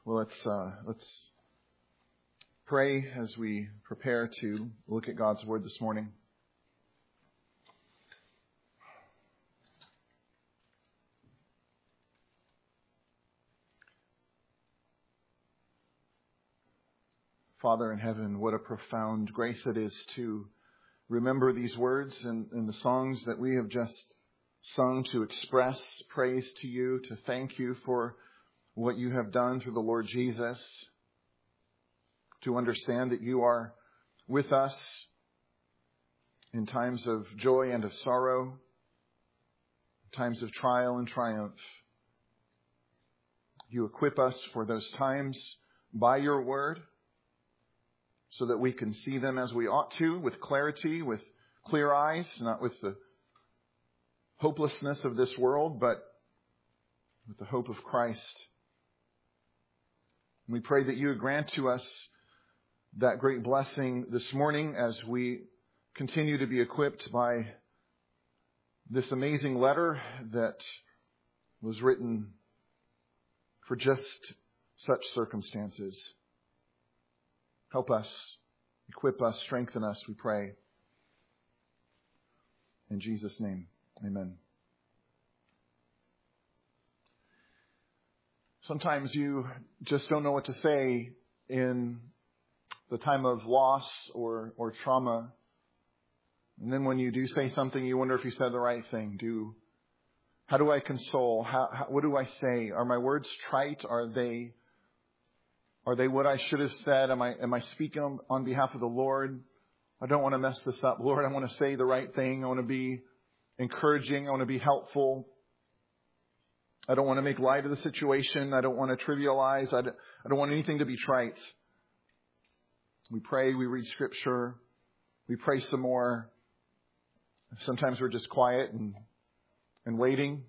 Well, let's pray as we prepare to look at God's Word this morning. Father in heaven, what a profound grace it is to remember these words and the songs that we have just sung to express praise to you, to thank you for what you have done through the Lord Jesus, to understand that you are with us in times of joy and of sorrow, times of trial and triumph. You equip us for those times by your word so that we can see them as we ought to, with clarity, with clear eyes, not with the hopelessness of this world, but with the hope of Christ. We pray that you would grant to us that great blessing this morning as we continue to be equipped by this amazing letter that was written for just such circumstances. Help us, equip us, strengthen us, we pray. In Jesus' name, amen. Sometimes you just don't know what to say in the time of loss or trauma. And then when you do say something, you wonder if you said the right thing. How do I console? What do I say? Are my words trite? Are they what I should have said? Am I speaking on behalf of the Lord? I don't want to mess this up. Lord, I want to say the right thing. I want to be encouraging. I want to be helpful. I don't want to make light of the situation. I don't want to trivialize. I don't want anything to be trite. We pray, we read Scripture, we pray some more. Sometimes we're just quiet and waiting.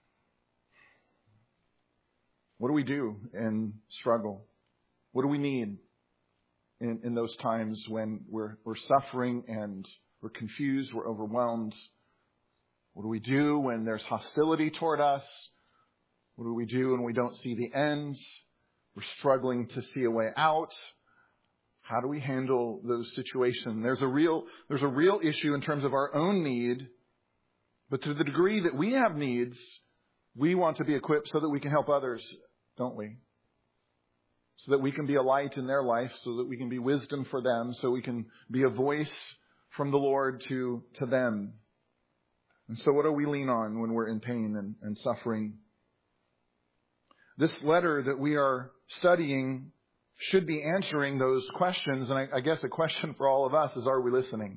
What do we do in struggle? What do we need in those times when we're suffering and we're confused, we're overwhelmed? What do we do when there's hostility toward us? What do we do when we don't see the end? We're struggling to see a way out. How do we handle those situations? There's a real issue in terms of our own need. But to the degree that we have needs, we want to be equipped so that we can help others, don't we? So that we can be a light in their life, so that we can be wisdom for them, so we can be a voice from the Lord to them. And so what do we lean on when we're in pain and suffering? This letter that we are studying should be answering those questions. And I guess a question for all of us is, are we listening?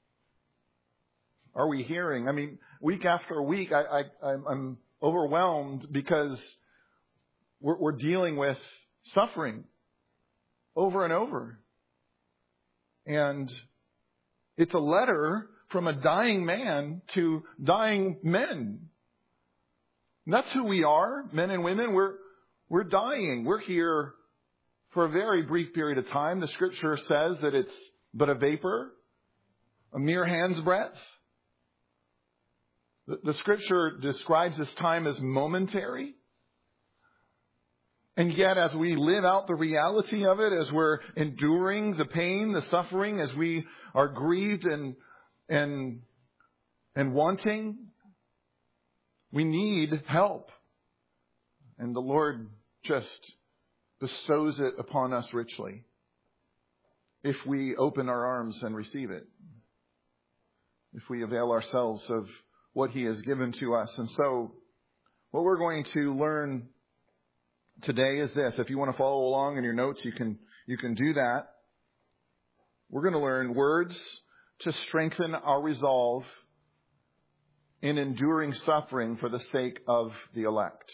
Are we hearing? I mean, week after week, I'm overwhelmed because we're dealing with suffering over and over. And it's a letter from a dying man to dying men. And that's who we are, men and women. We're dying. We're here for a very brief period of time. The Scripture says that it's but a vapor, a mere hand's breadth. The Scripture describes this time as momentary. And yet, as we live out the reality of it, as we're enduring the pain, the suffering, as we are grieved and wanting, we need help. And the Lord just bestows it upon us richly if we open our arms and receive it, if we avail ourselves of what He has given to us. And so what we're going to learn today is this. If you want to follow along in your notes, you can do that. We're going to learn words to strengthen our resolve in enduring suffering for the sake of the elect.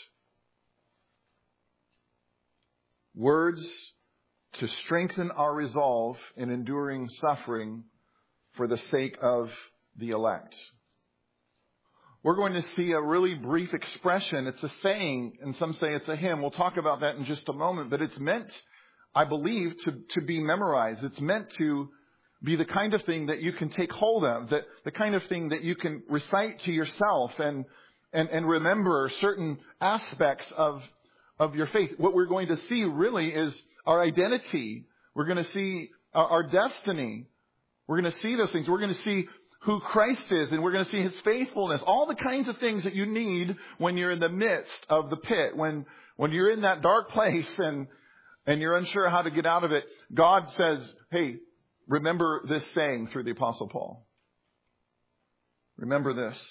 Words to strengthen our resolve in enduring suffering for the sake of the elect. We're going to see a really brief expression. It's a saying, and some say it's a hymn. We'll talk about that in just a moment. But it's meant, I believe, to be memorized. It's meant to be the kind of thing that you can take hold of, the kind of thing that you can recite to yourself and remember certain aspects of of your faith. What we're going to see really is our identity. We're going to see our destiny. We're going to see those things. We're going to see who Christ is, and we're going to see His faithfulness. All the kinds of things that you need when you're in the midst of the pit, when you're in that dark place and you're unsure how to get out of it. God says, hey, remember this saying through the Apostle Paul. Remember this.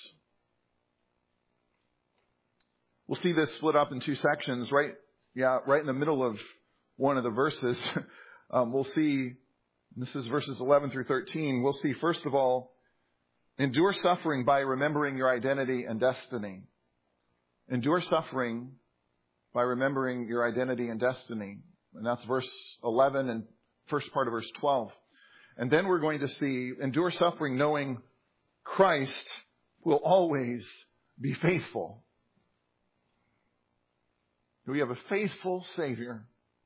We'll see this split up in two sections, right in the middle of one of the verses. We'll see, this is verses 11 through 13. We'll see, first of all, endure suffering by remembering your identity and destiny. Endure suffering by remembering your identity and destiny. And that's verse 11 and first part of verse 12. And then we're going to see, endure suffering knowing Christ will always be faithful. We have a faithful Savior.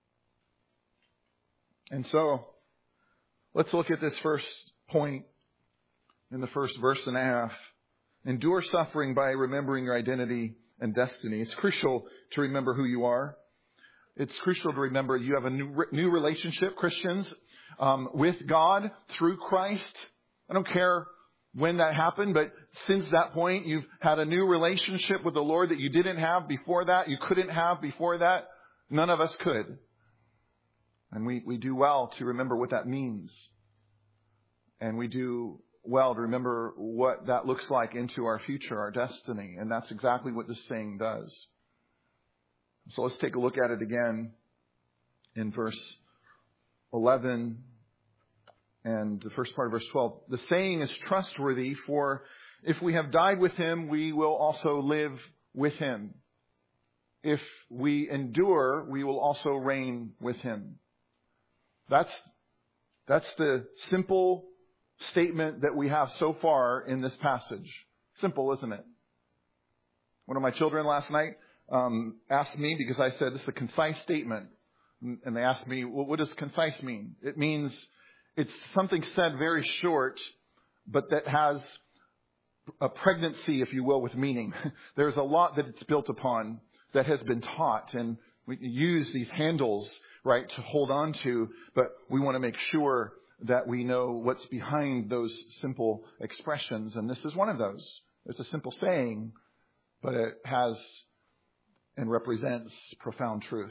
And so, let's look at this first point in the first verse and a half. Endure suffering by remembering your identity and destiny. It's crucial to remember who you are. It's crucial to remember you have a new relationship, Christians, with God through Christ. I don't care when that happened, but since that point, you've had a new relationship with the Lord that you didn't have before that. You couldn't have before that. None of us could. And we do well to remember what that means. And we do well to remember what that looks like into our future, our destiny. And that's exactly what this saying does. So let's take a look at it again in verse 11 and the first part of verse 12. The saying is trustworthy, for if we have died with Him, we will also live with Him. If we endure, we will also reign with Him. That's the simple statement that we have so far in this passage. Simple, isn't it? One of my children last night asked me, because I said this is a concise statement, and they asked me, well, what does concise mean? It means it's something said very short, but that has a pregnancy, if you will, with meaning. There's a lot that it's built upon that has been taught, and we use these handles, right, to hold on to, but we want to make sure that we know what's behind those simple expressions, and this is one of those. It's a simple saying, but it has and represents profound truth.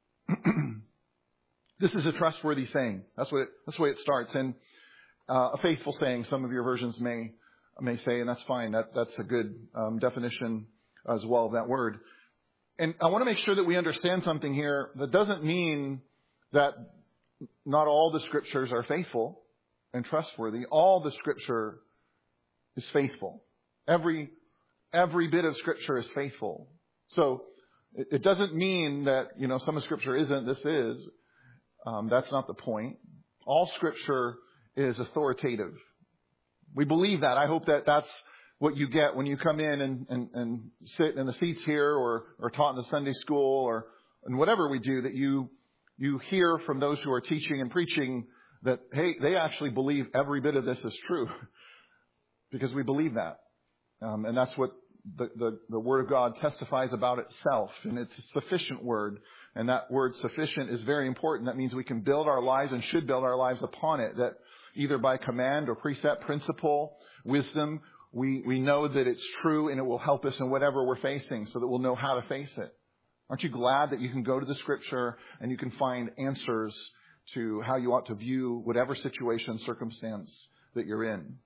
This is a trustworthy saying. That's the way it starts. And a faithful saying, some of your versions may say, and that's fine. That's a good definition as well of that word. And I want to make sure that we understand something here. That doesn't mean that not all the scriptures are faithful and trustworthy. All the scripture is faithful. Every bit of scripture is faithful. So it doesn't mean that, some of scripture isn't, this is. That's not the point. All scripture is authoritative. We believe that. I hope that that's what you get when you come in and sit in the seats here or taught in the Sunday school and whatever we do, that you hear from those who are teaching and preaching that, hey, they actually believe every bit of this is true because we believe that. And that's what the Word of God testifies about itself, and it's a sufficient word. And that word sufficient is very important. That means we can build our lives and should build our lives upon it, that either by command or precept, principle, wisdom, we know that it's true and it will help us in whatever we're facing so that we'll know how to face it. Aren't you glad that you can go to the Scripture and you can find answers to how you ought to view whatever situation, circumstance that you're in?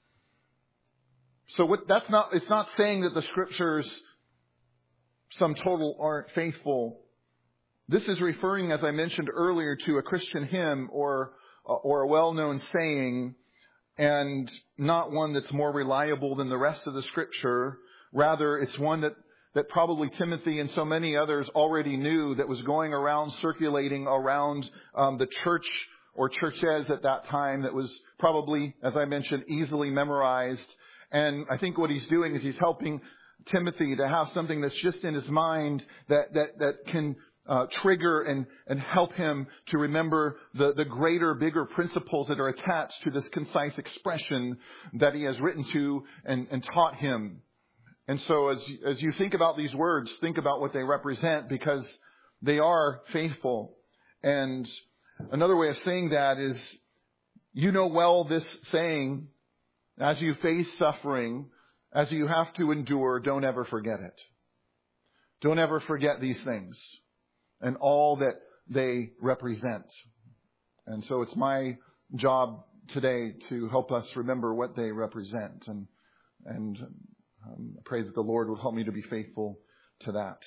So it's not saying that the Scriptures, sum total, aren't faithful. This is referring, as I mentioned earlier, to a Christian hymn or a well-known saying, and not one that's more reliable than the rest of the Scripture. Rather, it's one that probably Timothy and so many others already knew, that was going around, circulating around the church or churches at that time, that was probably, as I mentioned, easily memorized. And I think what he's doing is he's helping Timothy to have something that's just in his mind that can trigger and help him to remember the greater, bigger principles that are attached to this concise expression that he has written to and taught him. And so as you think about these words, think about what they represent, because they are faithful. And another way of saying that is, you know well this saying, as you face suffering, as you have to endure, don't ever forget it. Don't ever forget these things and all that they represent. And so it's my job today to help us remember what they represent. And I pray that the Lord would help me to be faithful to that.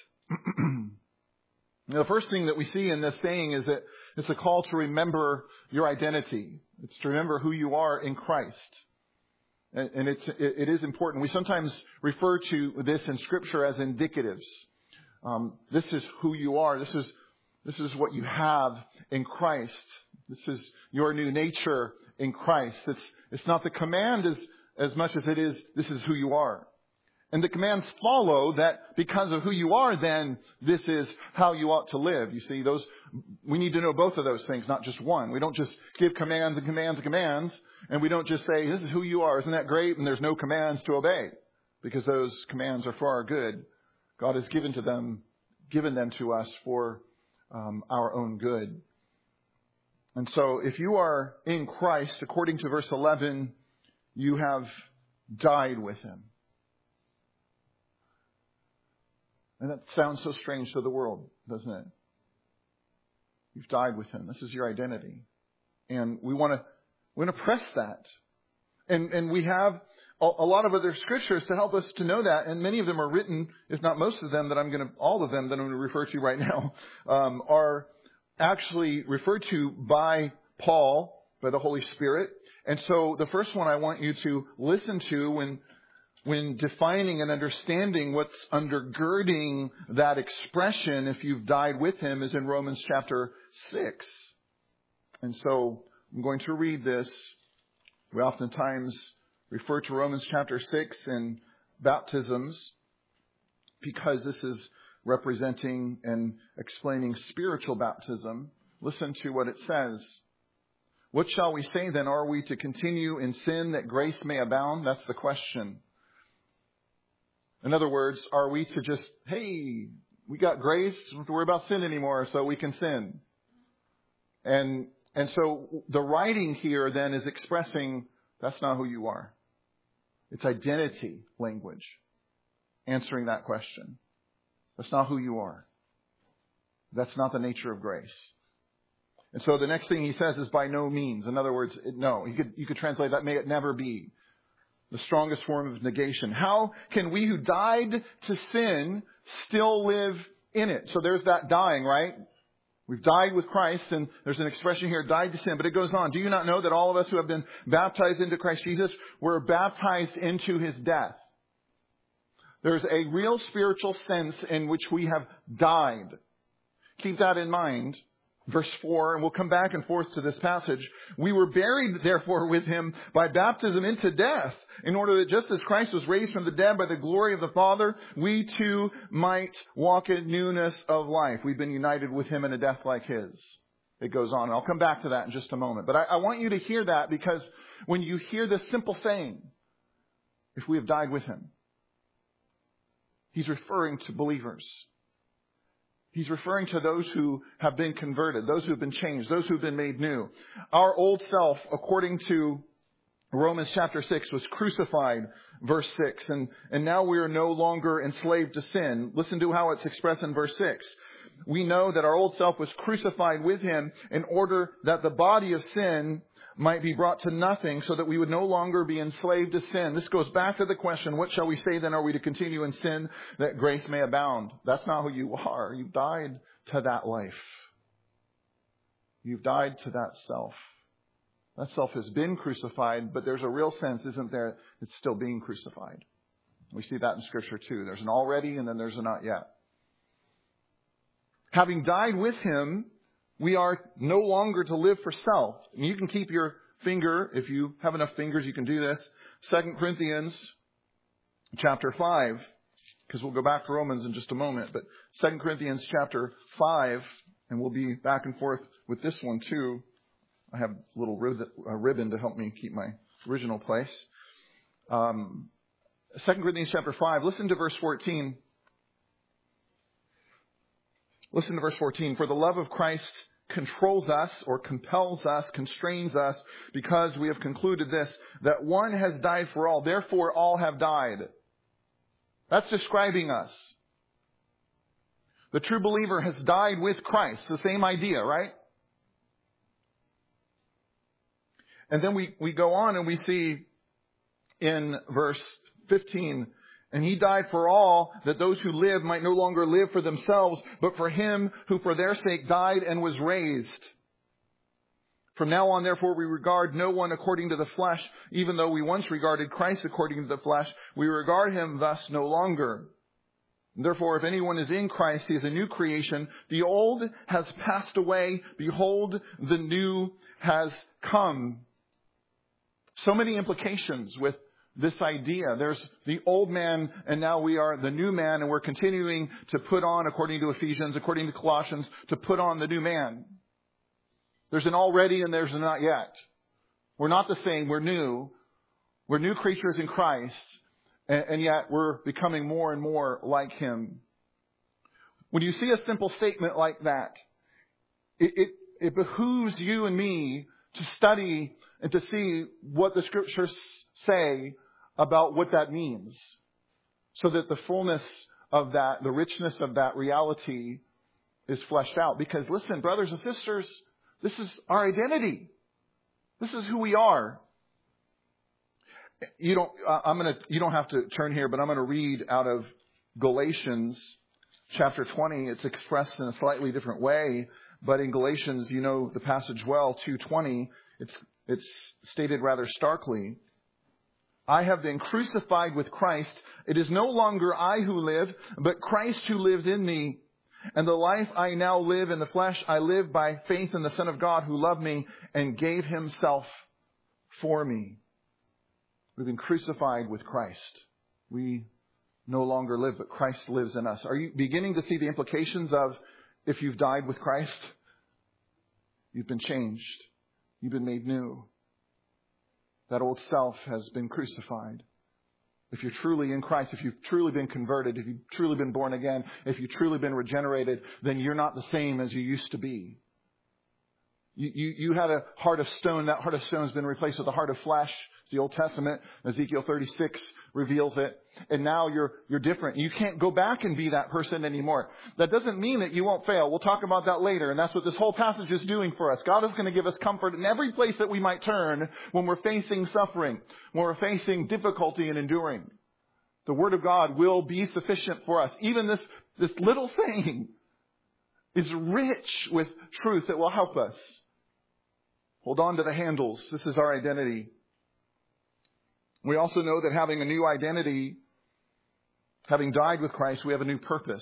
The first thing that we see in this saying is that it's a call to remember your identity. It's to remember who you are in Christ. And it is important. We sometimes refer to this in Scripture as indicatives. This is who you are. This is what you have in Christ. This is your new nature in Christ. It's not the command as much as it is, this is who you are. And the commands follow that because of who you are, then this is how you ought to live. You see, we need to know both of those things, not just one. We don't just give commands and commands and commands, and we don't just say, this is who you are. Isn't that great? And there's no commands to obey, because those commands are for our good. God has given them to us for our own good. And so if you are in Christ, according to verse 11, you have died with Him. And that sounds so strange to the world, doesn't it? You've died with Him. This is your identity. And we want to press that. And we have a lot of other scriptures to help us to know that. And many of them are written, if not most of them, all of them that I'm going to refer to right now, are actually referred to by Paul, by the Holy Spirit. And so the first one I want you to listen to when defining and understanding what's undergirding that expression, if you've died with Him, is in Romans chapter 6. And so I'm going to read this. We oftentimes refer to Romans chapter 6 in baptisms because this is representing and explaining spiritual baptism. Listen to what it says. What shall we say then? Are we to continue in sin that grace may abound? That's the question. In other words, are we to just, hey, we got grace, we don't have to worry about sin anymore, so we can sin. And so the writing here then is expressing that's not who you are. It's identity language answering that question. That's not who you are. That's not the nature of grace. And so the next thing he says is by no means. In other words, no. You could translate that, may it never be. The strongest form of negation. How can we who died to sin still live in it? So there's that dying, right? We've died with Christ, and there's an expression here, died to sin. But it goes on. Do you not know that all of us who have been baptized into Christ Jesus were baptized into His death? There's a real spiritual sense in which we have died. Keep that in mind. Verse 4, and we'll come back and forth to this passage. We were buried, therefore, with Him by baptism into death, in order that just as Christ was raised from the dead by the glory of the Father, we too might walk in newness of life. We've been united with Him in a death like His. It goes on. And I'll come back to that in just a moment. But I want you to hear that, because when you hear this simple saying, if we have died with Him, He's referring to believers. He's referring to those who have been converted, those who have been changed, those who have been made new. Our old self, according to Romans chapter 6, was crucified, verse 6. And now we are no longer enslaved to sin. Listen to how it's expressed in verse 6. We know that our old self was crucified with Him in order that the body of sin might be brought to nothing, so that we would no longer be enslaved to sin. This goes back to the question, what shall we say then? Are we to continue in sin that grace may abound? That's not who you are. You've died to that life. You've died to that self. That self has been crucified, but there's a real sense, isn't there? It's still being crucified. We see that in Scripture too. There's an already and then there's a not yet. Having died with Him, we are no longer to live for self. And you can keep your finger, if you have enough fingers, you can do this. 2 Corinthians chapter 5, because we'll go back to Romans in just a moment. But 2 Corinthians chapter 5, and we'll be back and forth with this one too. I have a little ribbon to help me keep my original place. 2 Corinthians chapter 5, listen to verse 14. Listen to verse 14. For the love of Christ controls us or compels us, constrains us, because we have concluded this, that one has died for all, therefore all have died. That's describing us. The true believer has died with Christ. The same idea, right? And then we go on and we see in verse 15, and he died for all, that those who live might no longer live for themselves, but for him who for their sake died and was raised. From now on, therefore, we regard no one according to the flesh, even though we once regarded Christ according to the flesh. We regard him thus no longer. Therefore, if anyone is in Christ, he is a new creation. The old has passed away. Behold, the new has come. So many implications with this idea. There's the old man, and now we are the new man, and we're continuing to put on, according to Ephesians, according to Colossians, to put on the new man. There's an already and there's a not yet. We're not the same. We're new. We're new creatures in Christ, and yet we're becoming more and more like him. When you see a simple statement like that, it behooves you and me to study and to see what the scriptures say about what that means, so that the fullness of that, the richness of that reality is fleshed out. Because listen, brothers and sisters, this is our identity. This is who we are. You don't have to turn here, but I'm going to read out of Galatians chapter 20. It's expressed in a slightly different way, but in Galatians, you know the passage well, 2:20, it's stated rather starkly. I have been crucified with Christ. It is no longer I who live, but Christ who lives in me. And the life I now live in the flesh, I live by faith in the Son of God who loved me and gave himself for me. We've been crucified with Christ. We no longer live, but Christ lives in us. Are you beginning to see the implications of if you've died with Christ? You've been changed. You've been made new. That old self has been crucified. If you're truly in Christ, if you've truly been converted, if you've truly been born again, if you've truly been regenerated, then you're not the same as you used to be. You had a heart of stone. That heart of stone has been replaced with a heart of flesh. It's the Old Testament. Ezekiel 36 reveals it. And now you're different. You can't go back and be that person anymore. That doesn't mean that you won't fail. We'll talk about that later. And that's what this whole passage is doing for us. God is going to give us comfort in every place that we might turn when we're facing suffering, when we're facing difficulty and enduring. The Word of God will be sufficient for us. Even this little thing is rich with truth that will help us. Hold on to the handles. This is our identity. We also know that having a new identity, having died with Christ, we have a new purpose.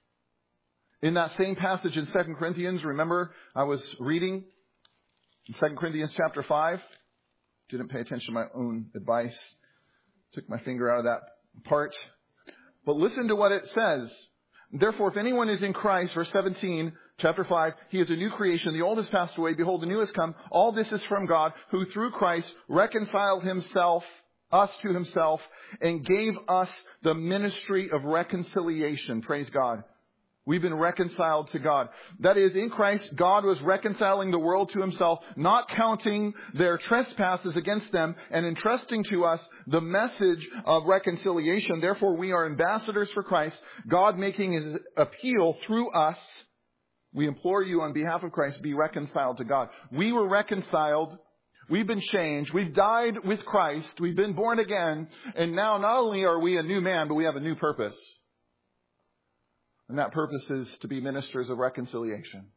In that same passage in 2 Corinthians, remember I was reading in 2 Corinthians chapter 5. Didn't pay attention to my own advice. Took my finger out of that part. But listen to what it says. Therefore, if anyone is in Christ, verse 17, chapter 5, he is a new creation. The old has passed away. Behold, the new has come. All this is from God, who through Christ reconciled us to himself, and gave us the ministry of reconciliation. Praise God. We've been reconciled to God. That is, in Christ, God was reconciling the world to himself, not counting their trespasses against them, and entrusting to us the message of reconciliation. Therefore, we are ambassadors for Christ, God making his appeal through us. We implore you on behalf of Christ, be reconciled to God. We were reconciled. We've been changed. We've died with Christ. We've been born again. And now not only are we a new man, but we have a new purpose. And that purpose is to be ministers of reconciliation.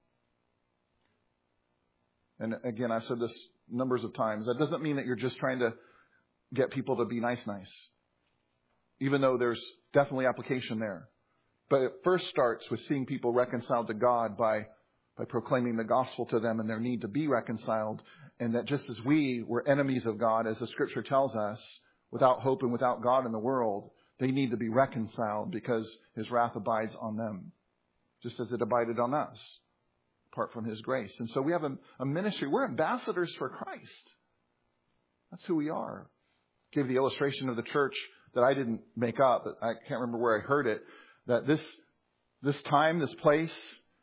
And again, I've said this numbers of times. That doesn't mean that you're just trying to get people to be nice. Even though there's definitely application there. But it first starts with seeing people reconciled to God by proclaiming the gospel to them and their need to be reconciled. And that just as we were enemies of God, as the scripture tells us, without hope and without God in the world, they need to be reconciled because his wrath abides on them, just as it abided on us, apart from his grace. And so we have a ministry. We're ambassadors for Christ. That's who we are. I gave the illustration of the church that I didn't make up, but I can't remember where I heard it, that this time, this place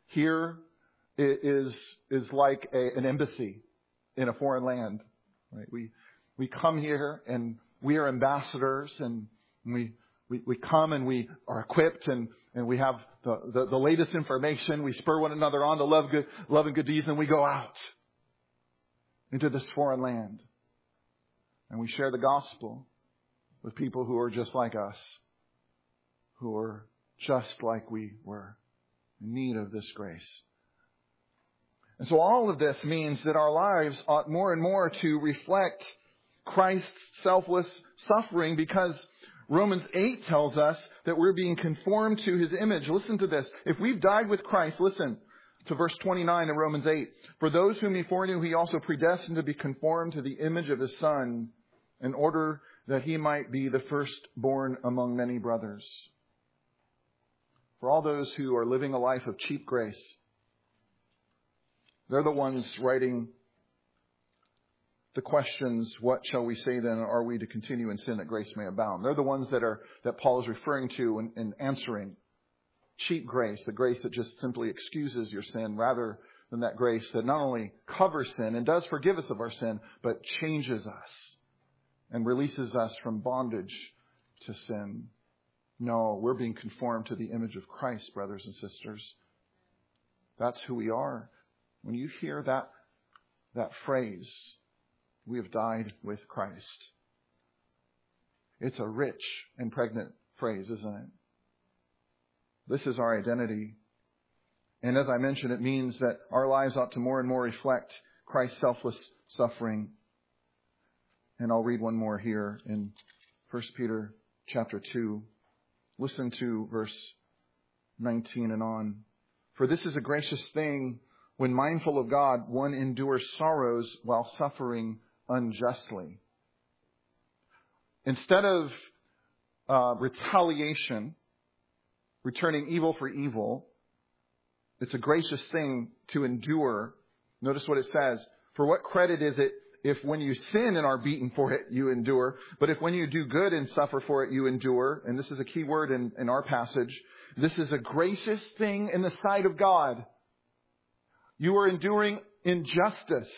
here is like an embassy in a foreign land. Right? We come here and we are ambassadors, and we come and we are equipped and we have the latest information. We spur one another on to love and good deeds, and we go out into this foreign land. And we share the gospel with people who are just like us, who are just like we were, in need of this grace. And so all of this means that our lives ought more and more to reflect Christ's selfless suffering, because Romans 8 tells us that we're being conformed to His image. Listen to this. If we've died with Christ, listen to verse 29 of Romans 8. For those whom He foreknew, He also predestined to be conformed to the image of His Son, in order that He might be the firstborn among many brothers. For all those who are living a life of cheap grace, they're the ones writing the questions, what shall we say then? Are we to continue in sin that grace may abound? They're the ones that Paul is referring to and answering. Cheap grace, the grace that just simply excuses your sin, rather than that grace that not only covers sin and does forgive us of our sin, but changes us and releases us from bondage to sin. No, we're being conformed to the image of Christ, brothers and sisters. That's who we are. When you hear that phrase, we have died with Christ, it's a rich and pregnant phrase, isn't it? This is our identity. And as I mentioned, it means that our lives ought to more and more reflect Christ's selfless suffering. And I'll read one more here in 1 Peter chapter 2. Listen to verse 19 and on. For this is a gracious thing, when mindful of God, one endures sorrows while suffering unjustly. Instead of retaliation, returning evil for evil, it's a gracious thing to endure. Notice what it says. For what credit is it if when you sin and are beaten for it, you endure? But if when you do good and suffer for it, you endure. And this is a key word in our passage. This is a gracious thing in the sight of God. You are enduring injustice.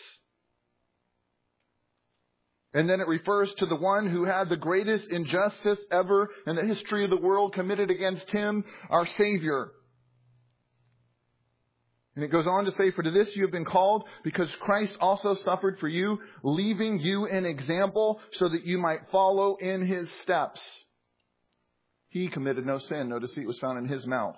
And then it refers to the one who had the greatest injustice ever in the history of the world committed against Him, our Savior. And it goes on to say, for to this you have been called, because Christ also suffered for you, leaving you an example so that you might follow in His steps. He committed no sin. No deceit was found in His mouth.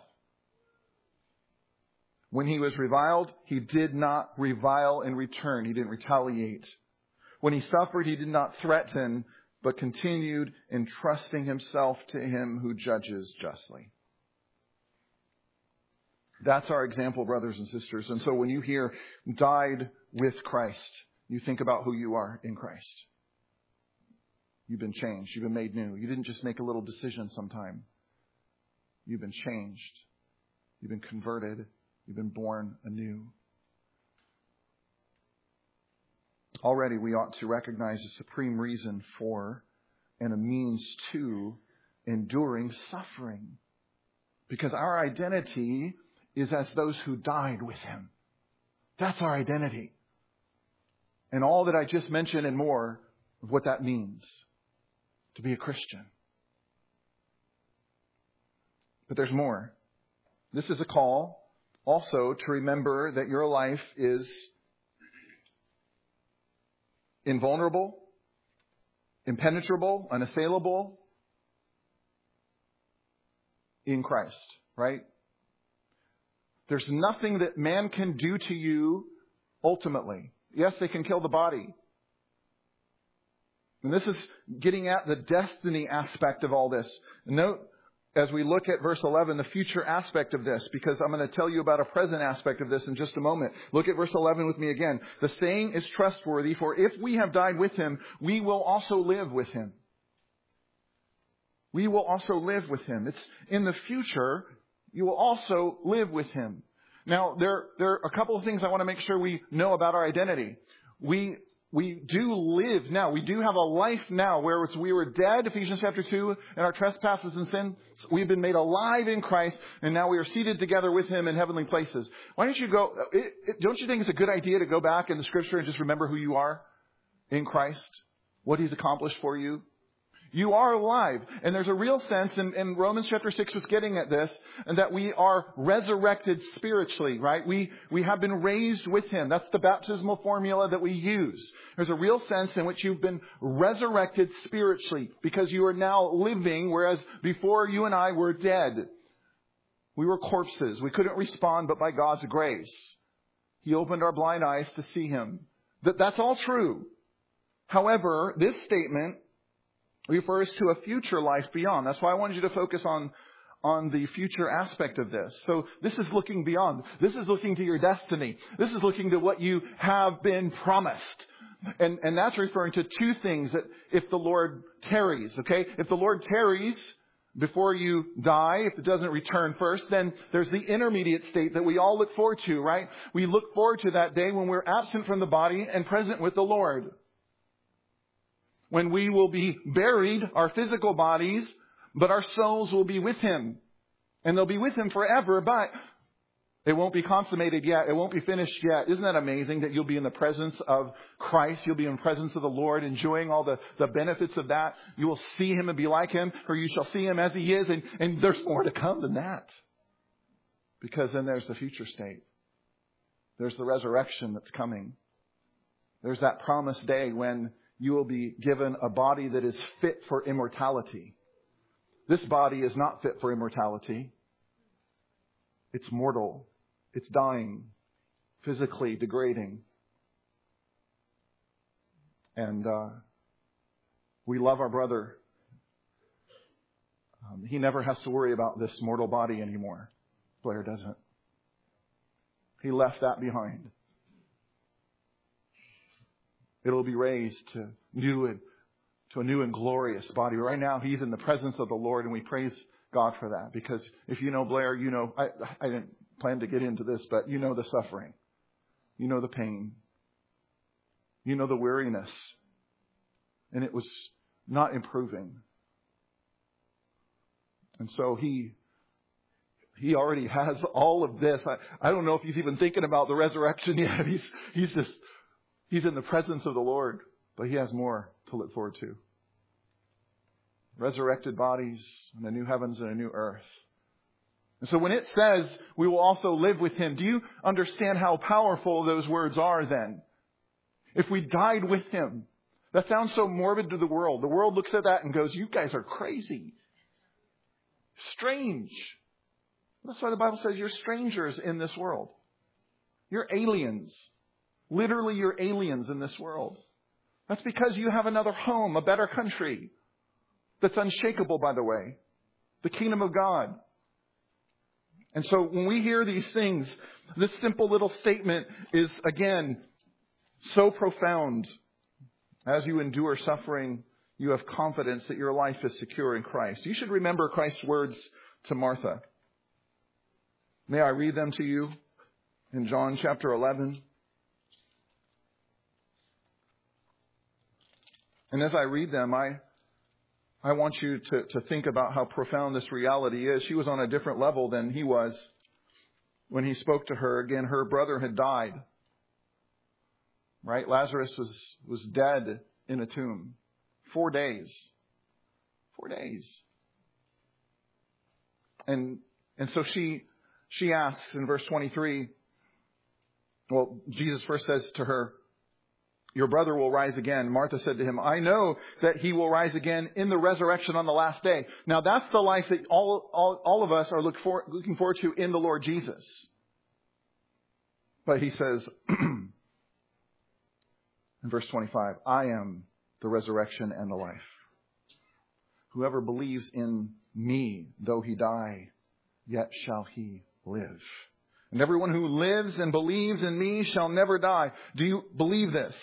When He was reviled, He did not revile in return. He didn't retaliate. When He suffered, He did not threaten, but continued entrusting Himself to Him who judges justly. That's our example, brothers and sisters. And so when you hear died with Christ, you think about who you are in Christ. You've been changed. You've been made new. You didn't just make a little decision sometime. You've been changed. You've been converted. You've been born anew. Already we ought to recognize a supreme reason for and a means to enduring suffering. Because our identity is as those who died with Him. That's our identity. And all that I just mentioned and more of what that means to be a Christian. But there's more. This is a call also to remember that your life is invulnerable, impenetrable, unassailable in Christ, right? There's nothing that man can do to you ultimately. Yes, they can kill the body. And this is getting at the destiny aspect of all this. Note, as we look at verse 11, the future aspect of this, because I'm going to tell you about a present aspect of this in just a moment. Look at verse 11 with me again. The saying is trustworthy, for if we have died with Him, we will also live with Him. We will also live with Him. It's in the future, you will also live with Him. Now, there are a couple of things I want to make sure we know about our identity. We we do live now. We do have a life now, whereas we were dead, Ephesians chapter 2, in our trespasses and sins. We've been made alive in Christ, and now we are seated together with Him in heavenly places. Why don't you don't you think it's a good idea to go back in the Scripture and just remember who you are in Christ? What He's accomplished for you? You are alive. And there's a real sense, and Romans chapter 6 was getting at this, and that we are resurrected spiritually, right? We have been raised with Him. That's the baptismal formula that we use. There's a real sense in which you've been resurrected spiritually, because you are now living, whereas before you and I were dead. We were corpses. We couldn't respond, but by God's grace, He opened our blind eyes to see Him. That's all true. However, this statement refers to a future life beyond. That's why I wanted you to focus on the future aspect of this. So this is looking beyond. This is looking to your destiny. This is looking to what you have been promised. And that's referring to two things, that if the Lord tarries, okay? If the Lord tarries before you die, if it doesn't return first, then there's the intermediate state that we all look forward to, right? We look forward to that day when we're absent from the body and present with the Lord. When we will be buried, our physical bodies, but our souls will be with Him. And they'll be with Him forever, but it won't be consummated yet. It won't be finished yet. Isn't that amazing that you'll be in the presence of Christ? You'll be in the presence of the Lord, enjoying all the benefits of that. You will see Him and be like Him, for you shall see Him as He is. And there's more to come than that. Because then there's the future state. There's the resurrection that's coming. There's that promised day when you will be given a body that is fit for immortality. This body is not fit for immortality. It's mortal. It's dying. Physically degrading. And we love our brother. He never has to worry about this mortal body anymore. Blair doesn't. He left that behind. It'll be raised to a new and glorious body. Right now, he's in the presence of the Lord, and we praise God for that. Because if you know Blair, you know, I didn't plan to get into this, but you know the suffering. You know the pain. You know the weariness. And it was not improving. And so he already has all of this. I don't know if he's even thinking about the resurrection yet. He's in the presence of the Lord, but he has more to look forward to. Resurrected bodies and a new heavens and a new earth. And so when it says we will also live with Him, do you understand how powerful those words are then? If we died with Him, that sounds so morbid to the world. The world looks at that and goes, you guys are crazy. Strange. That's why the Bible says you're strangers in this world. You're aliens. Literally, you're aliens in this world. That's because you have another home, a better country that's unshakable, by the way. The kingdom of God. And so when we hear these things, this simple little statement is, again, so profound. As you endure suffering, you have confidence that your life is secure in Christ. You should remember Christ's words to Martha. May I read them to you in John chapter 11? And as I read them, I want you to think about how profound this reality is. She was on a different level than he was when he spoke to her. Again, her brother had died. Right? Lazarus was dead in a tomb. 4 days. 4 days. And so she asks in verse 23, well, Jesus first says to her, your brother will rise again. Martha said to him, I know that he will rise again in the resurrection on the last day. Now that's the life that all of us are looking forward to in the Lord Jesus. But he says, in verse 25, I am the resurrection and the life. Whoever believes in me, though he die, yet shall he live. And everyone who lives and believes in me shall never die. Do you believe this?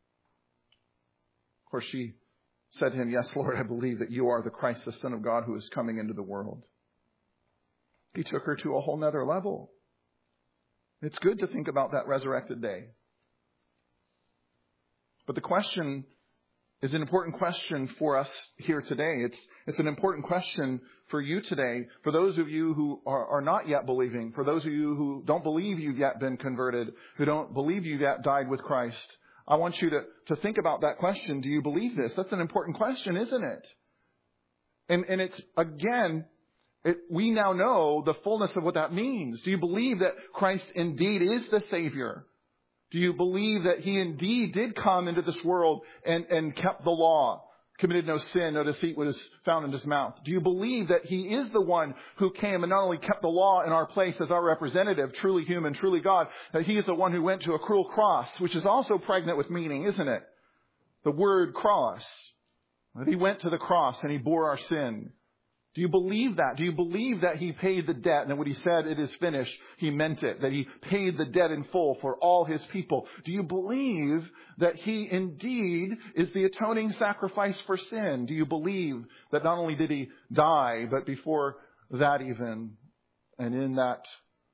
Of course, she said to him, yes, Lord, I believe that you are the Christ, the Son of God, who is coming into the world. He took her to a whole nother level. It's good to think about that resurrected day. But the question is an important question for us here today. It's an important question for you today, for those of you who are not yet believing, for those of you who don't believe you've yet been converted, who don't believe you've yet died with Christ. I want you to think about that question. Do you believe this? That's an important question, isn't it? And it's, again, we now know the fullness of what that means. Do you believe that Christ indeed is the Savior? Do you believe that He indeed did come into this world and kept the law, committed no sin, no deceit was found in His mouth? Do you believe that He is the one who came and not only kept the law in our place as our representative, truly human, truly God, that He is the one who went to a cruel cross, which is also pregnant with meaning, isn't it? The word cross. That He went to the cross and He bore our sin. Do you believe that? Do you believe that He paid the debt? And when He said it is finished, He meant it. That He paid the debt in full for all His people. Do you believe that He indeed is the atoning sacrifice for sin? Do you believe that not only did He die, but before that even, and in that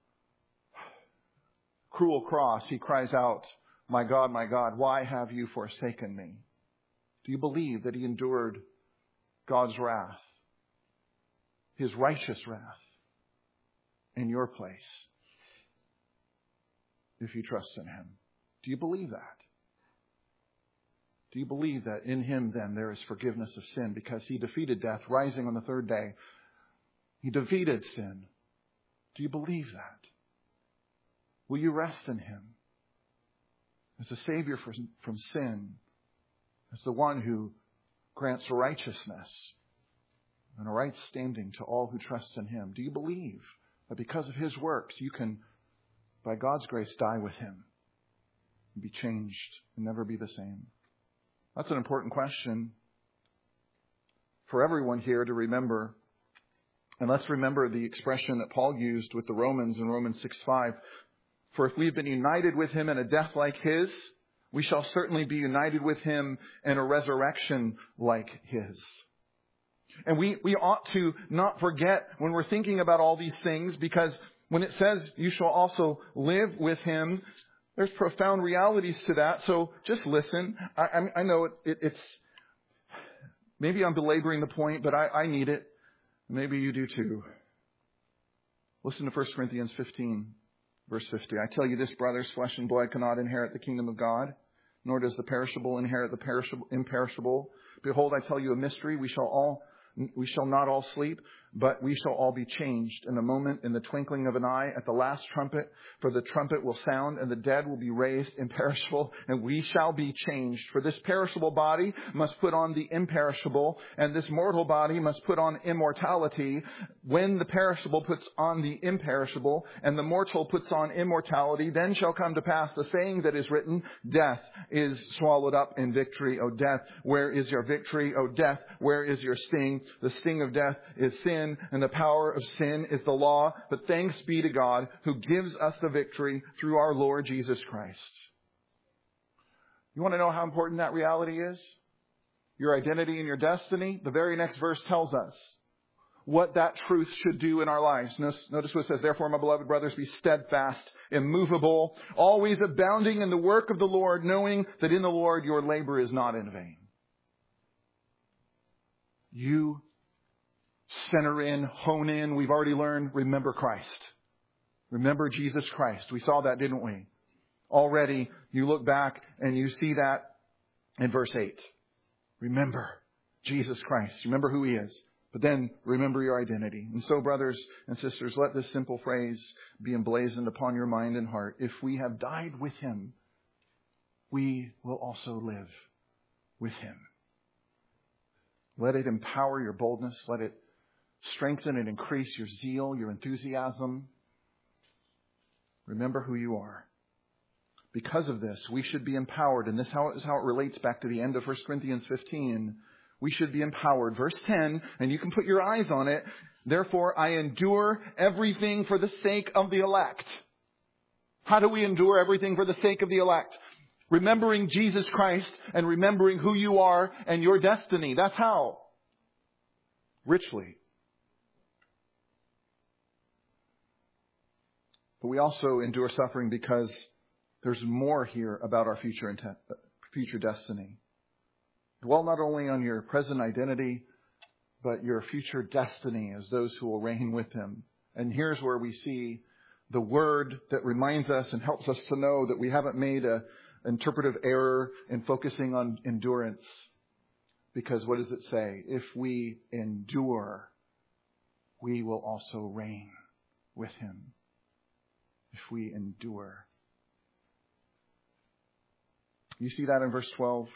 cruel cross, He cries out, my God, why have you forsaken me? Do you believe that He endured God's wrath? His righteous wrath in your place, if you trust in Him. Do you believe that? Do you believe that in Him then there is forgiveness of sin because He defeated death, rising on the third day? He defeated sin. Do you believe that? Will you rest in Him as a Savior from sin, as the one who grants righteousness and a right standing to all who trust in Him? Do you believe that because of His works, you can, by God's grace, die with Him and be changed and never be the same? That's an important question for everyone here to remember. And let's remember the expression that Paul used with the Romans in Romans 6:5. For if we've been united with Him in a death like His, we shall certainly be united with Him in a resurrection like His. And we ought to not forget when we're thinking about all these things, because when it says you shall also live with Him, there's profound realities to that. So just listen. I know it's maybe I'm belaboring the point, but I need it. Maybe you do too. Listen to 1 Corinthians 15, verse 50. I tell you this, brothers, flesh and blood cannot inherit the kingdom of God, nor does the perishable inherit the imperishable. Behold, I tell you a mystery. We shall not all sleep, but we shall all be changed in a moment, in the twinkling of an eye, at the last trumpet. For the trumpet will sound, and the dead will be raised imperishable, and we shall be changed. For this perishable body must put on the imperishable, and this mortal body must put on immortality. When the perishable puts on the imperishable, and the mortal puts on immortality, then shall come to pass the saying that is written, death is swallowed up in victory. O death, where is your victory? O death, where is your sting? The sting of death is sin, and the power of sin is the law. But thanks be to God who gives us the victory through our Lord Jesus Christ. You want to know how important that reality is? Your identity and your destiny? The very next verse tells us what that truth should do in our lives. Notice what it says, therefore, my beloved brothers, be steadfast, immovable, always abounding in the work of the Lord, knowing that in the Lord your labor is not in vain. You center in, hone in. We've already learned, remember Christ. Remember Jesus Christ. We saw that, didn't we? Already, you look back and you see that in verse 8. Remember Jesus Christ. Remember who He is. But then remember your identity. And so, brothers and sisters, let this simple phrase be emblazoned upon your mind and heart. If we have died with Him, we will also live with Him. Let it empower your boldness. Let it strengthen and increase your zeal, your enthusiasm. Remember who you are. Because of this, we should be empowered. And this is how it relates back to the end of 1 Corinthians 15. We should be empowered. Verse 10, and you can put your eyes on it. Therefore, I endure everything for the sake of the elect. How do we endure everything for the sake of the elect? Remembering Jesus Christ and remembering who you are and your destiny. That's how. Richly. But we also endure suffering because there's more here about our future future destiny. Dwell not only on your present identity, but your future destiny as those who will reign with Him. And here's where we see the word that reminds us and helps us to know that we haven't made an interpretive error in focusing on endurance. Because what does it say? If we endure, we will also reign with Him. If we endure. You see that in verse 12?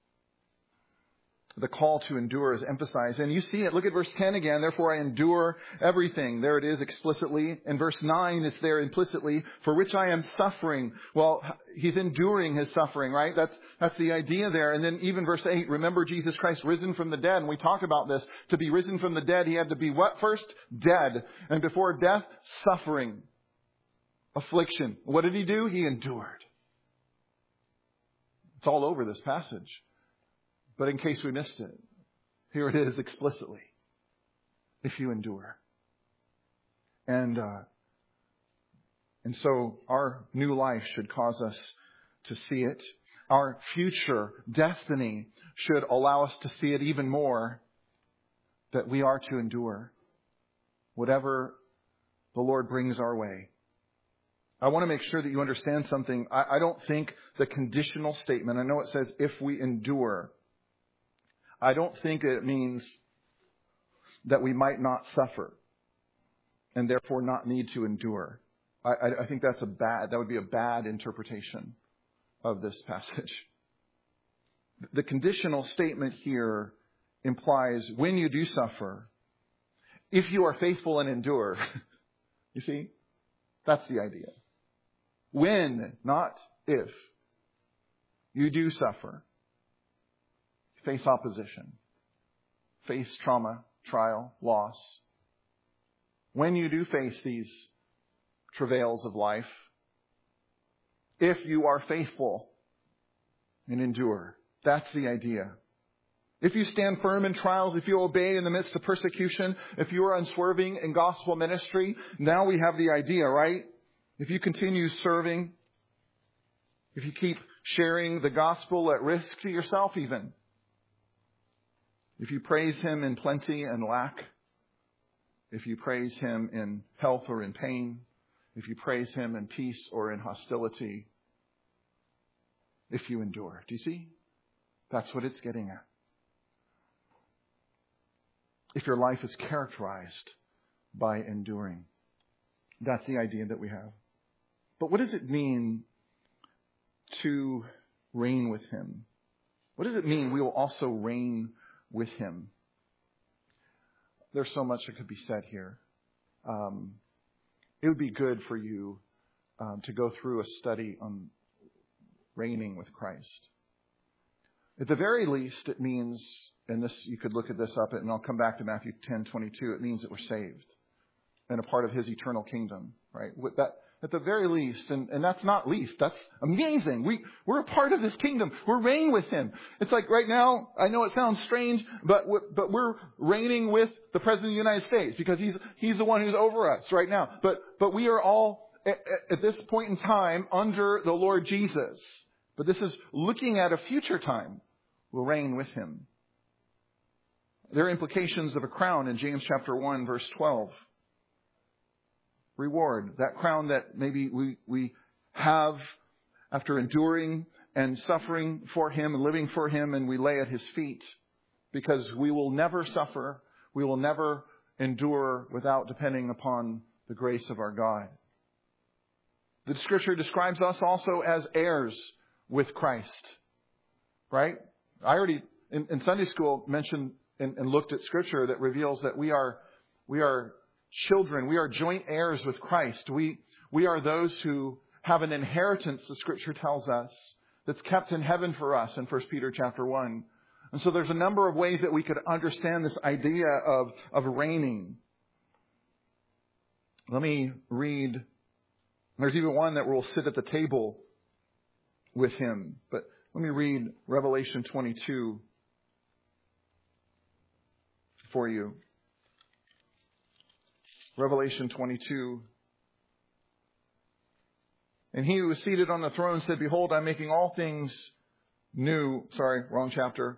The call to endure is emphasized. And you see it. Look at verse 10 again. Therefore I endure everything. There it is explicitly. In verse 9, it's there implicitly. For which I am suffering. Well, he's enduring his suffering, right? That's the idea there. And then even verse 8, remember Jesus Christ risen from the dead. And we talk about this. To be risen from the dead, He had to be what first? Dead. And before death, suffering. Affliction. What did He do? He endured. It's all over this passage. But in case we missed it, here it is explicitly. If you endure. And so our new life should cause us to see it. Our future destiny should allow us to see it even more, that we are to endure whatever the Lord brings our way. I want to make sure that you understand something. I don't think the conditional statement, I know it says if we endure, I don't think it means that we might not suffer and therefore not need to endure. I think that would be a bad interpretation of this passage. The conditional statement here implies when you do suffer, if you are faithful and endure. You see? That's the idea. When, not if, you do suffer, face opposition, face trauma, trial, loss. When you do face these travails of life, if you are faithful and endure, that's the idea. If you stand firm in trials, if you obey in the midst of persecution, if you are unswerving in gospel ministry, now we have the idea, right? If you continue serving, if you keep sharing the gospel at risk to yourself even, if you praise Him in plenty and lack, if you praise Him in health or in pain, if you praise Him in peace or in hostility, if you endure. Do you see? That's what it's getting at. If your life is characterized by enduring. That's the idea that we have. But what does it mean to reign with Him? What does it mean we will also reign with Him? There's so much that could be said here. It would be good for you to go through a study on reigning with Christ. At the very least, it means, and this you could look at this up, and I'll come back to Matthew 10:22. It means that we're saved and a part of His eternal kingdom, right? With that, at the very least, and that's not least, that's amazing. We're a part of this kingdom. We're reigning with Him. It's like right now, I know it sounds strange, but we're reigning with the President of the United States because he's the one who's over us right now. But we are all at this point in time under the Lord Jesus. But this is looking at a future time. We'll reign with Him. There are implications of a crown in James chapter 1, verse 12. Reward, that crown that maybe we have after enduring and suffering for Him and living for Him, and we lay at His feet, because we will never suffer, we will never endure without depending upon the grace of our God. The Scripture describes us also as heirs with Christ, right? I already in Sunday school mentioned and looked at Scripture that reveals that we are children. We are joint heirs with Christ. We are those who have an inheritance, the Scripture tells us, that's kept in heaven for us in 1 Peter chapter 1. And so there's a number of ways that we could understand this idea of reigning. Let me read. There's even one that will sit at the table with Him. But let me read Revelation 22 for you. Revelation 22. And He who was seated on the throne said, Behold, I'm making all things wrong chapter.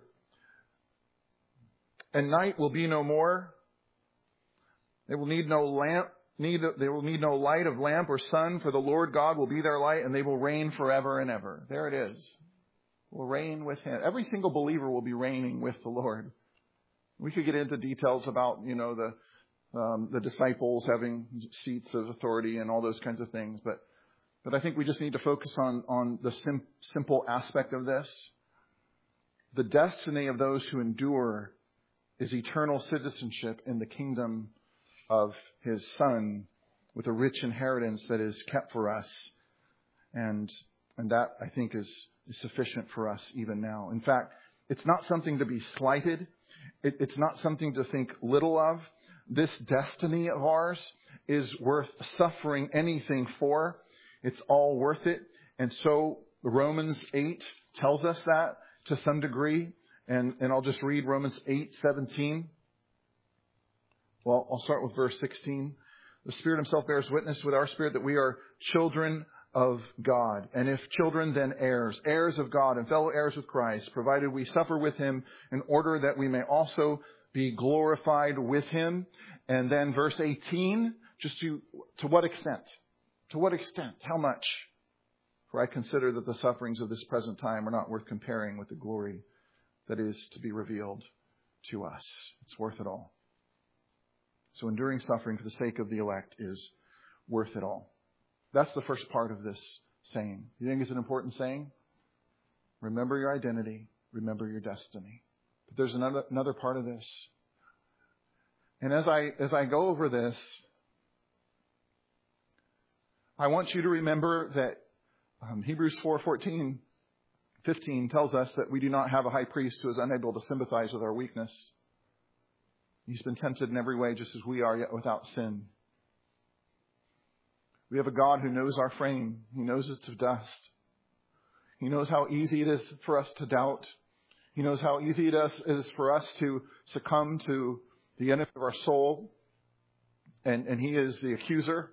And night will be no more. They will need no light of lamp or sun, for the Lord God will be their light, and they will reign forever and ever. There it is. We'll reign with Him. Every single believer will be reigning with the Lord. We could get into details about, the disciples having seats of authority and all those kinds of things, but I think we just need to focus on the simple aspect of this. The destiny of those who endure is eternal citizenship in the kingdom of His Son, with a rich inheritance that is kept for us. And that, I think, is sufficient for us even now. In fact, it's not something to be slighted. It's not something to think little of. This destiny of ours is worth suffering anything for. It's all worth it. And so Romans 8 tells us that to some degree. And I'll just read Romans 8:17. Well, I'll start with verse 16. The Spirit Himself bears witness with our spirit that we are children of God. And if children, then heirs, heirs of God and fellow heirs with Christ, provided we suffer with Him in order that we may also be glorified with Him. And then verse 18, just to what extent? To what extent? How much? For I consider that the sufferings of this present time are not worth comparing with the glory that is to be revealed to us. It's worth it all. So enduring suffering for the sake of the elect is worth it all. That's the first part of this saying. You think it's an important saying? Remember your identity. Remember your destiny. But there's another part of this. And as I go over this, I want you to remember that Hebrews 4:15 tells us that we do not have a high priest who is unable to sympathize with our weakness. He's been tempted in every way just as we are, yet without sin. We have a God who knows our frame. He knows it's of dust. He knows how easy it is for us to doubt. He knows how easy it is for us to succumb to the enemy of our soul. And He is the accuser.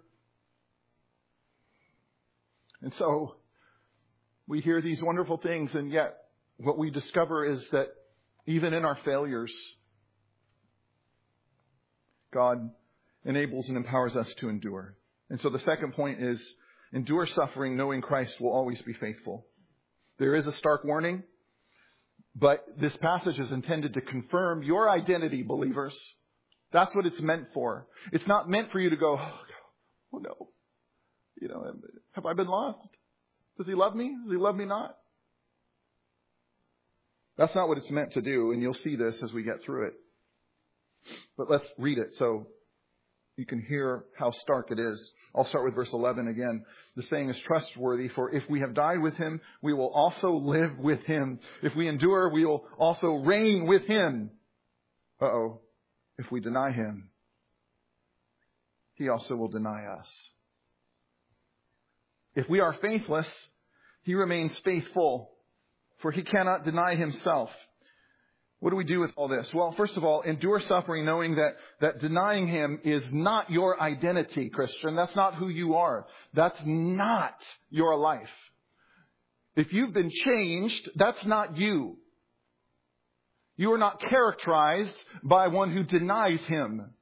And so we hear these wonderful things, and yet what we discover is that even in our failures, God enables and empowers us to endure. And so the second point is, endure suffering knowing Christ will always be faithful. There is a stark warning, but this passage is intended to confirm your identity, believers. That's what it's meant for. It's not meant for you to go, oh no, have I been lost? Does He love me? Does He love me not? That's not what it's meant to do, and you'll see this as we get through it. But let's read it so you can hear how stark it is. I'll start with verse 11 again. The saying is trustworthy, for if we have died with Him, we will also live with Him. If we endure, we will also reign with Him. If we deny Him, He also will deny us. If we are faithless, He remains faithful, for He cannot deny Himself. What do we do with all this? Well, first of all, endure suffering knowing that denying Him is not your identity, Christian. That's not who you are. That's not your life. If you've been changed, that's not you. You are not characterized by one who denies Him.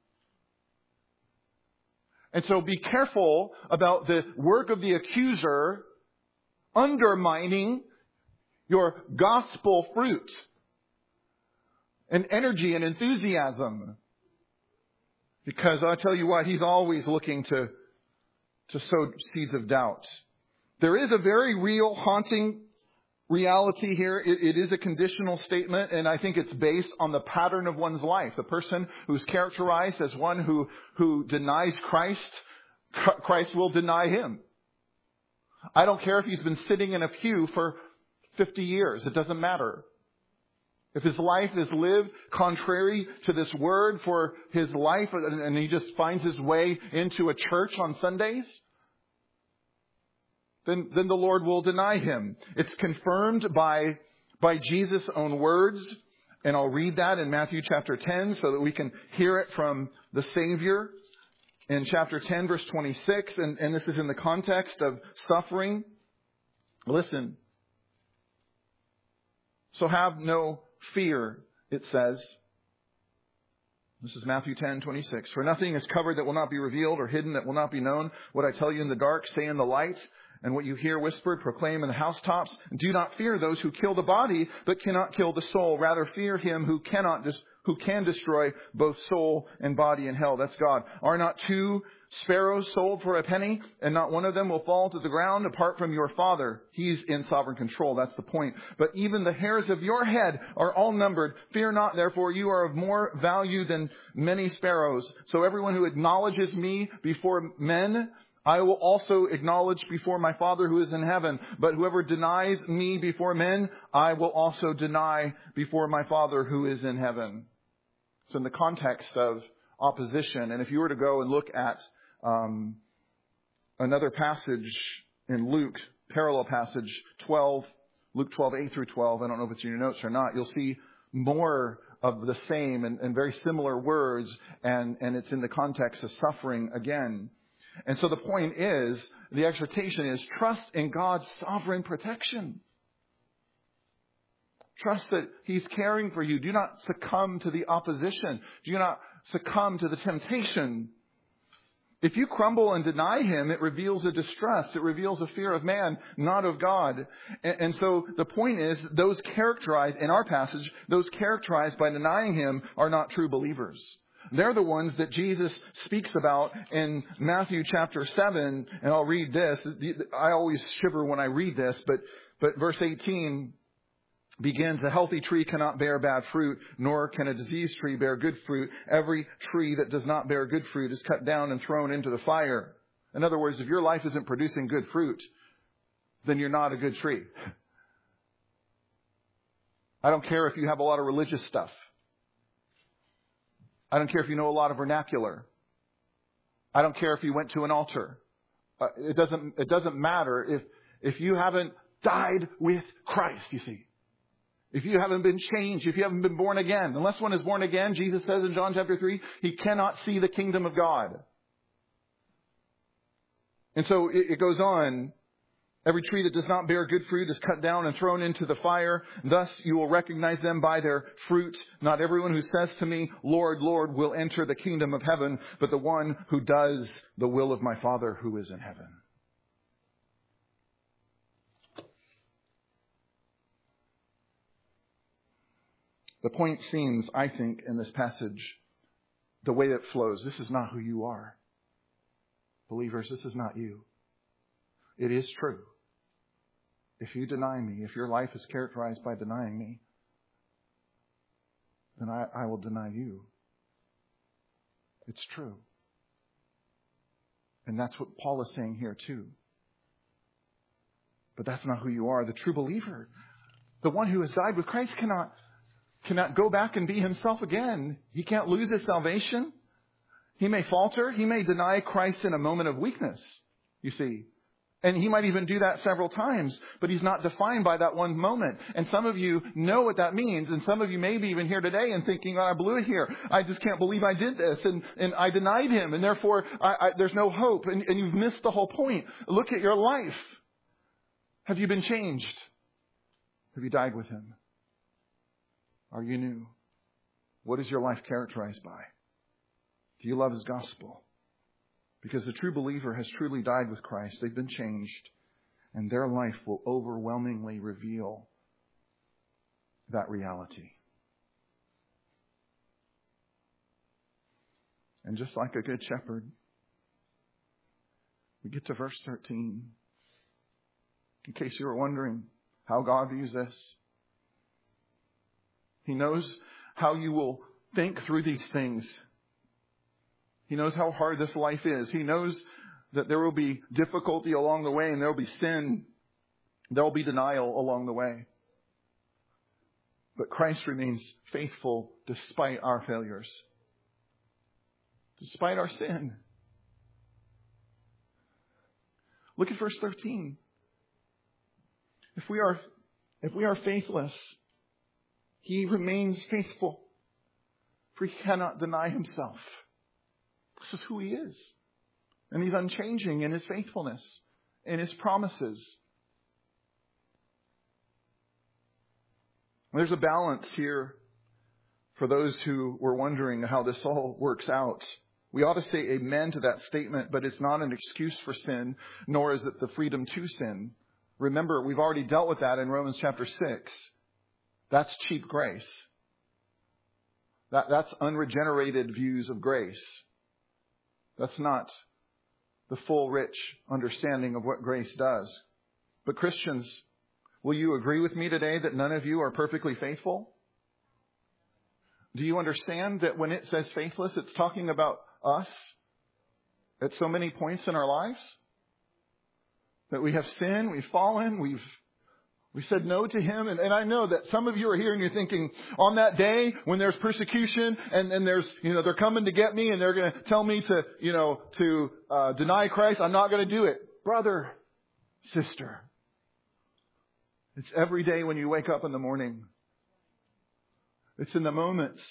And so be careful about the work of the accuser undermining your gospel fruit and energy and enthusiasm. Because I'll tell you what, he's always looking to sow seeds of doubt. There is a very real, haunting reality here. It is a conditional statement, and I think it's based on the pattern of one's life. The person who's characterized as one who denies Christ, Christ will deny him. I don't care if he's been sitting in a pew for 50 years. It doesn't matter. If his life is lived contrary to this word for his life, and he just finds his way into a church on Sundays, then the Lord will deny him. It's confirmed by Jesus' own words. And I'll read that in Matthew chapter 10 so that we can hear it from the Savior. In chapter 10, verse 26, and this is in the context of suffering. Listen. So have no fear, it says. This is Matthew 10:26. For nothing is covered that will not be revealed, or hidden that will not be known. What I tell you in the dark, say in the light. And what you hear whispered, proclaim in the housetops. Do not fear those who kill the body, but cannot kill the soul. Rather fear him who can destroy both soul and body in hell. That's God. Are not 2 sparrows sold for a penny, and not one of them will fall to the ground apart from your Father? He's in sovereign control. That's the point. But even the hairs of your head are all numbered. Fear not, therefore, you are of more value than many sparrows. So everyone who acknowledges me before men, I will also acknowledge before my Father who is in heaven. But whoever denies me before men, I will also deny before my Father who is in heaven. It's in the context of opposition. And if you were to go and look at another passage in Luke, parallel passage 12, Luke 12, 8 through 12, I don't know if it's in your notes or not, you'll see more of the same and very similar words, and it's in the context of suffering again. And so the point is, the exhortation is, trust in God's sovereign protection. Trust that He's caring for you. Do not succumb to the opposition. Do not succumb to the temptation. If you crumble and deny Him, it reveals a distrust. It reveals a fear of man, not of God. And so the point is, those characterized, in our passage, those characterized by denying Him are not true believers. They're the ones that Jesus speaks about in Matthew chapter 7. And I'll read this. I always shiver when I read this, but verse 18 begins, a healthy tree cannot bear bad fruit, nor can a diseased tree bear good fruit. Every tree that does not bear good fruit is cut down and thrown into the fire. In other words, if your life isn't producing good fruit, then you're not a good tree. I don't care if you have a lot of religious stuff. I don't care if you know a lot of vernacular. I don't care if you went to an altar. It doesn't matter if you haven't died with Christ, you see. If you haven't been changed, if you haven't been born again. Unless one is born again, Jesus says in John chapter 3, he cannot see the kingdom of God. And so it goes on. Every tree that does not bear good fruit is cut down and thrown into the fire. Thus you will recognize them by their fruit. Not everyone who says to me, Lord, Lord, will enter the kingdom of heaven, but the one who does the will of my Father who is in heaven. The point seems, I think, in this passage, the way it flows, this is not who you are. Believers, this is not you. It is true. If you deny me, if your life is characterized by denying me, then I will deny you. It's true. And that's what Paul is saying here too. But that's not who you are. The true believer, the one who has died with Christ, cannot go back and be himself again. He can't lose his salvation. He may falter. He may deny Christ in a moment of weakness, you see. And he might even do that several times, but he's not defined by that one moment. And some of you know what that means. And some of you may be even here today and thinking, oh, I blew it here. I just can't believe I did this. And I denied him. And therefore, there's no hope. And you've missed the whole point. Look at your life. Have you been changed? Have you died with him? Are you new? What is your life characterized by? Do you love his gospel? Because the true believer has truly died with Christ. They've been changed. And their life will overwhelmingly reveal that reality. And just like a good shepherd, we get to verse 13. In case you were wondering how God views this. He knows how you will think through these things. He knows how hard this life is. He knows that there will be difficulty along the way, and there will be sin. There will be denial along the way. But Christ remains faithful despite our failures. Despite our sin. Look at verse 13. If we are faithless, he remains faithful, for he cannot deny himself. This is who he is. And he's unchanging in his faithfulness, in his promises. There's a balance here for those who were wondering how this all works out. We ought to say amen to that statement, but it's not an excuse for sin, nor is it the freedom to sin. Remember, we've already dealt with that in Romans chapter 6. That's cheap grace. That's unregenerated views of grace. That's not the full, rich understanding of what grace does. But Christians, will you agree with me today that none of you are perfectly faithful? Do you understand that when it says faithless, it's talking about us at so many points in our lives? That we have sinned, we've fallen, we said no to Him. And I know that some of you are here and you're thinking, on that day when there's persecution and there's, they're coming to get me and they're going to tell me to deny Christ, I'm not going to do it. Brother, sister, it's every day when you wake up in the morning. It's in the moments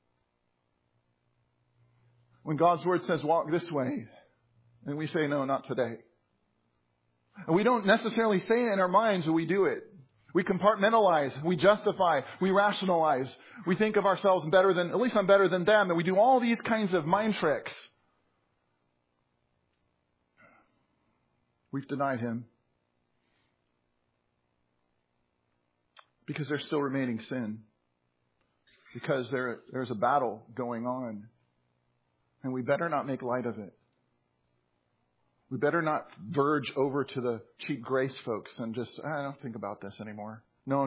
when God's Word says, walk this way. And we say, no, not today. And we don't necessarily say it in our minds, but we do it. We compartmentalize, we justify, we rationalize. We think of ourselves better than, at least I'm better than them. And we do all these kinds of mind tricks. We've denied Him because there's still remaining sin. Because there's a battle going on. And we better not make light of it. We better not verge over to the cheap grace folks and just, I don't think about this anymore. No.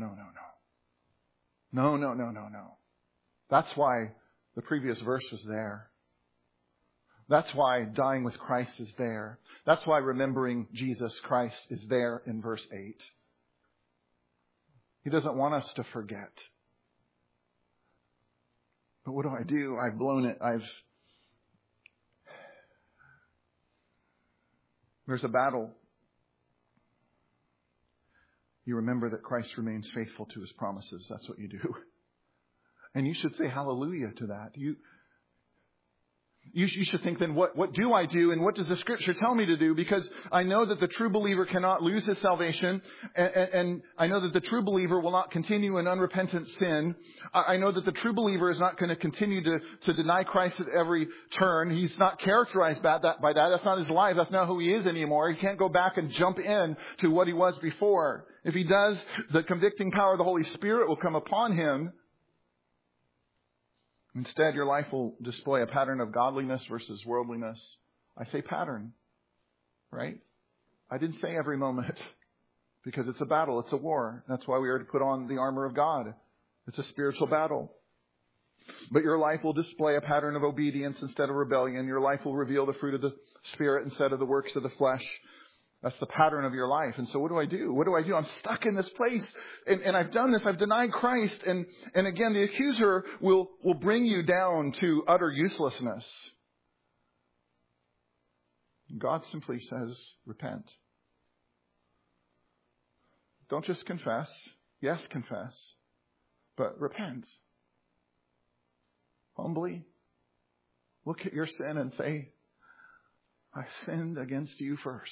That's why the previous verse was there. That's why dying with Christ is there. That's why remembering Jesus Christ is there in verse 8. He doesn't want us to forget. But what do? I've blown it. There's a battle. You remember that Christ remains faithful to His promises. That's what you do. And you should say hallelujah to that. You should think then, what do I do and what does the Scripture tell me to do? Because I know that the true believer cannot lose his salvation. And I know that the true believer will not continue in unrepentant sin. I know that the true believer is not going to continue to deny Christ at every turn. He's not characterized by that. That's not his life. That's not who he is anymore. He can't go back and jump in to what he was before. If he does, the convicting power of the Holy Spirit will come upon him. Instead, your life will display a pattern of godliness versus worldliness. I say pattern, right? I didn't say every moment because it's a battle. It's a war. That's why we are to put on the armor of God. It's a spiritual battle. But your life will display a pattern of obedience instead of rebellion. Your life will reveal the fruit of the Spirit instead of the works of the flesh. That's the pattern of your life. And so what do I do? What do I do? I'm stuck in this place. And I've done this. I've denied Christ. And again, the accuser will bring you down to utter uselessness. God simply says, repent. Don't just confess. Yes, confess. But repent. Humbly look at your sin and say, I sinned against you first.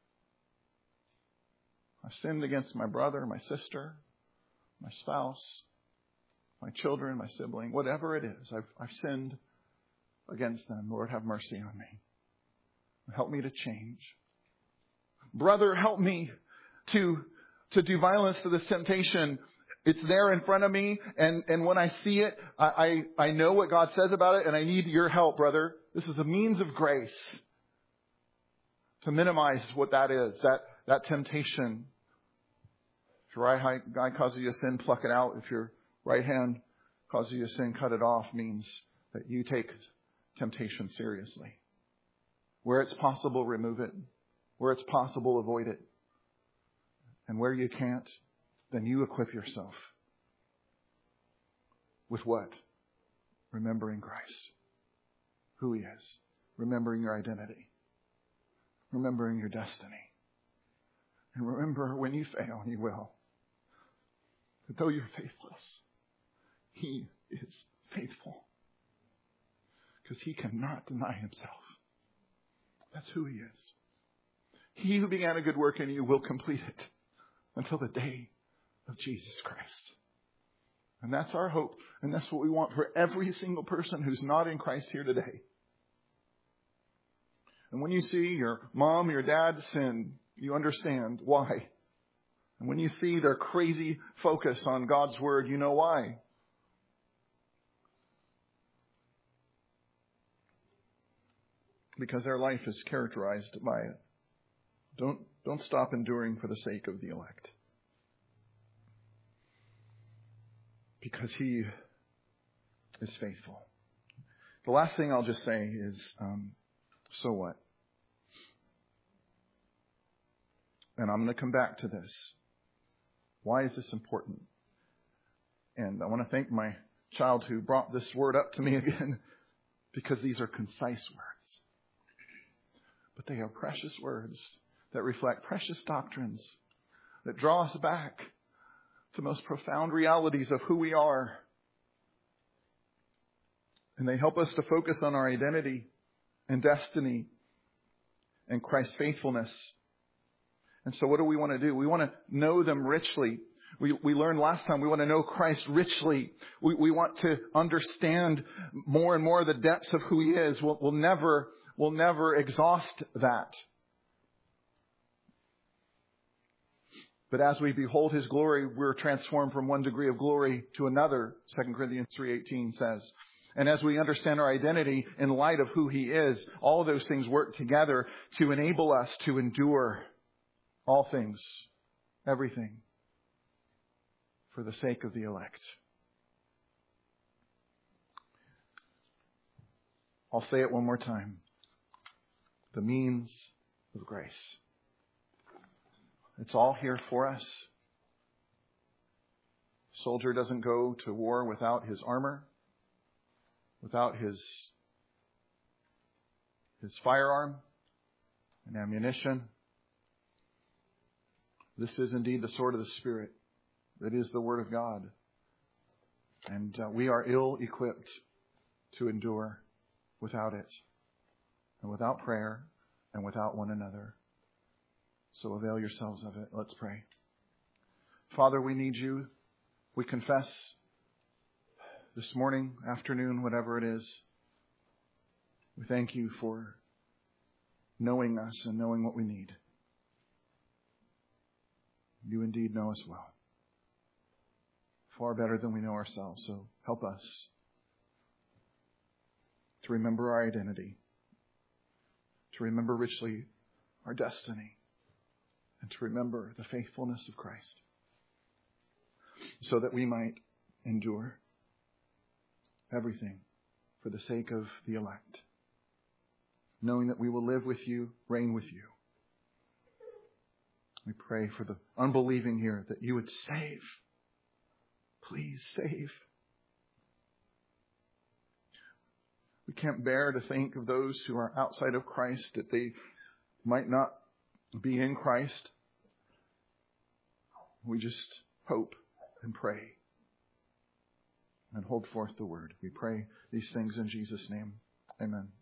I sinned against my brother, my sister, my spouse, my children, my sibling, whatever it is. I've sinned against them. Lord, have mercy on me. Help me to change. Brother, help me to do violence to this temptation. It's there in front of me, and when I see it, I know what God says about it, and I need your help, brother. This is a means of grace to minimize what that is, that temptation. If your right hand causes you a sin, pluck it out. If your right hand causes you a sin, cut it off, means that you take temptation seriously. Where it's possible, remove it. Where it's possible, avoid it. And where you can't, then you equip yourself. With what? Remembering Christ. Who He is. Remembering your identity. Remembering your destiny. And remember, when you fail, and you will, that though you're faithless, He is faithful. Because He cannot deny Himself. That's who He is. He who began a good work in you will complete it until the day of Jesus Christ. And that's our hope. And that's what we want for every single person who's not in Christ here today. And when you see your mom, your dad sin, you understand why. And when you see their crazy focus on God's Word, you know why. Because their life is characterized by it. Don't stop enduring for the sake of the elect. Because He is faithful. The last thing I'll just say is, so what? And I'm going to come back to this. Why is this important? And I want to thank my child who brought this word up to me again, because these are concise words. But they are precious words that reflect precious doctrines that draw us back to the most profound realities of who we are. And they help us to focus on our identity and destiny and Christ's faithfulness. And so what do we want to do? We want to know them richly. We learned last time we want to know Christ richly. We want to understand more and more the depths of who He is. We'll never exhaust that. But as we behold His glory, we're transformed from one degree of glory to another, 2 Corinthians 3:18 says. And as we understand our identity in light of who He is, all of those things work together to enable us to endure all things, everything, for the sake of the elect. I'll say it one more time. The means of grace. It's all here for us. A soldier doesn't go to war without his armor, without his firearm and ammunition. This is indeed the sword of the Spirit. That is the Word of God. And we are ill-equipped to endure without it, and without prayer, and without one another. So avail yourselves of it. Let's pray. Father, we need You. We confess this morning, afternoon, whatever it is. We thank You for knowing us and knowing what we need. You indeed know us well. Far better than we know ourselves. So help us to remember our identity, to remember richly our destiny, and to remember the faithfulness of Christ, so that we might endure everything for the sake of the elect, knowing that we will live with You, reign with You. We pray for the unbelieving here that You would save. Please save. We can't bear to think of those who are outside of Christ, that they might not be in Christ. We just hope and pray and hold forth the word. We pray these things in Jesus' name. Amen.